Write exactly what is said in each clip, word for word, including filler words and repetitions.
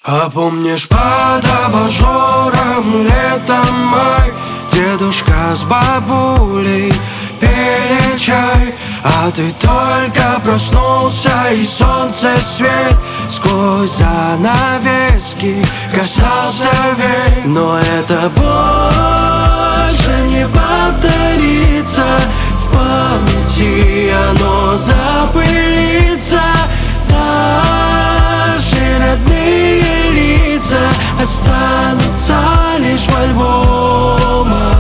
А помнишь, под абажуром летом май дедушка с бабулей пили чай, а ты только проснулся, и солнце свет сквозь занавески касался век. Но это больше не повторится, в памяти оно запылится. Наши родные лица останутся лишь в альбомах.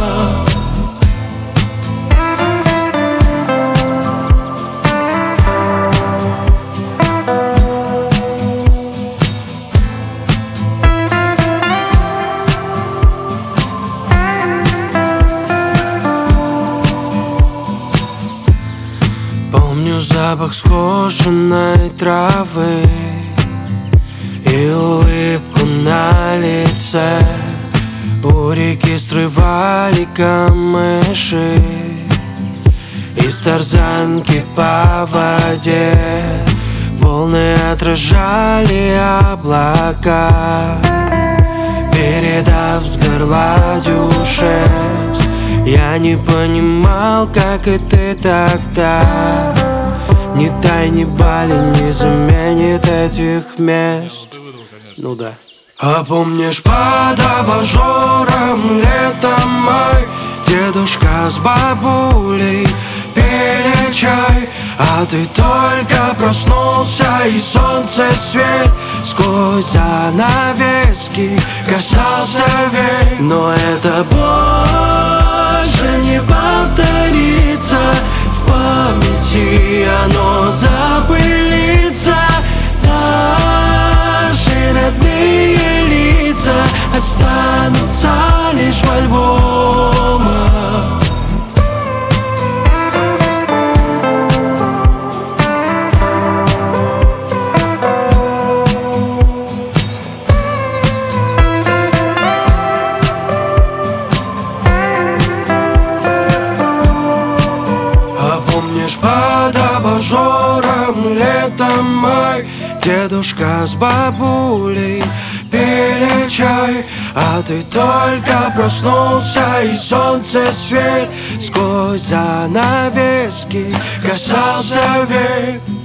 Помню запах скошенной травы и улыбку на лице. У реки срывали камыши, из тарзанки по воде волны отражали облака, передав с горла дюшес. Я не понимал, как и ты тогда. Ни тай, ни Бали не заменит этих мест. Ну да. А помнишь, под абажуром летом май дедушка с бабулей пили чай, а ты только проснулся, и солнце свет сквозь занавески касался век. Но это больше не повторится, в памяти оно запылится. Наши родные лица останутся лишь в альбомах. Помнишь, под абажуром летом май дедушка с бабулей пили чай, а ты только проснулся, и солнце свет сквозь занавески касался век.